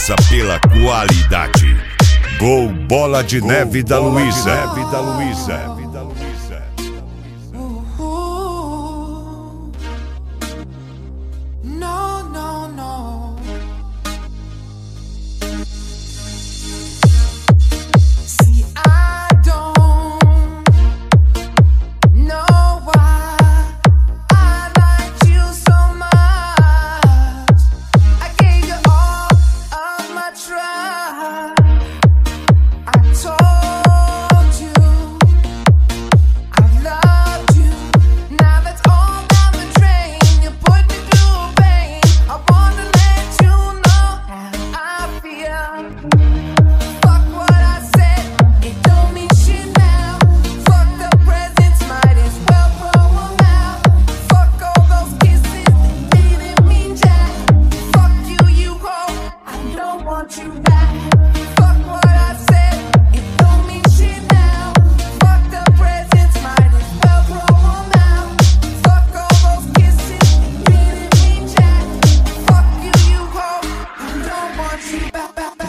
passa pela qualidade. Gol Bola de Neve da Luísa. No, no, no. See, I don't know why I liked you so much. I gave you all of my trust. I told you I loved you. Now that's all down the drain. You put me through pain. I wanna let you know how I feel. Fuck what I said, it don't mean shit now. Fuck the presents, might as well throw 'em out. Fuck all those kisses, they didn't mean jack. Fuck you, you hoe, I don't want you back. Fuck what I said, it don't mean shit now. Fuck the presents, might as well throw 'em out. Fuck all those kisses, they didn't mean jack. Fuck you, you hoe, I don't want you back.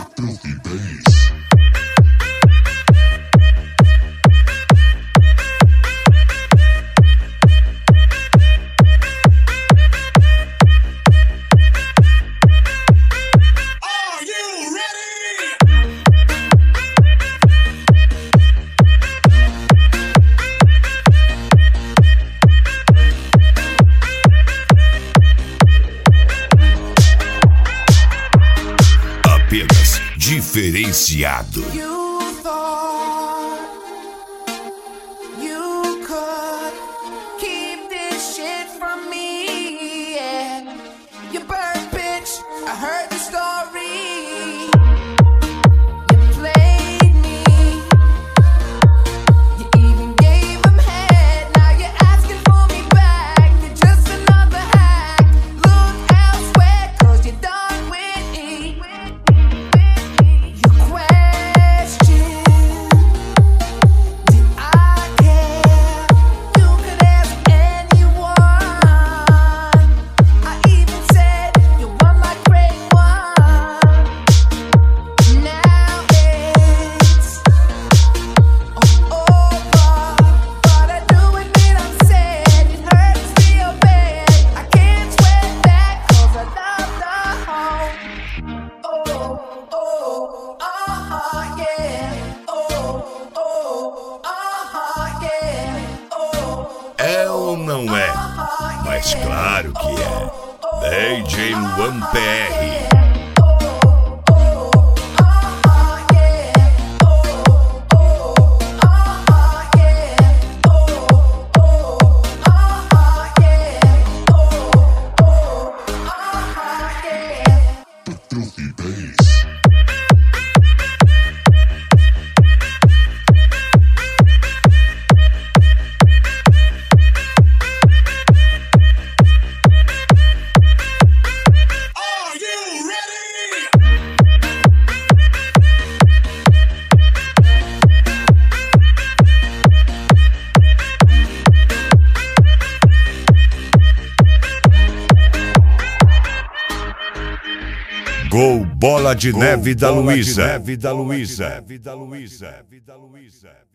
Apenas diferenciado. You thought you could keep this shit from me, yeah. You bird bitch, I heard the story. You played me. You even gave him head. Now you're asking for me back. You're just another hack. Look elsewhere, 'cause you're done with me. You question, did I care? You could ask anyone. I even said you want my great one. Now it's all over, but I do admit I'm sad. It hurts real bad. I can't sweat that 'cause I love the home. É ou não é? Mas claro que é. DJ Luan PR. Gol Bola de Neve da Luísa.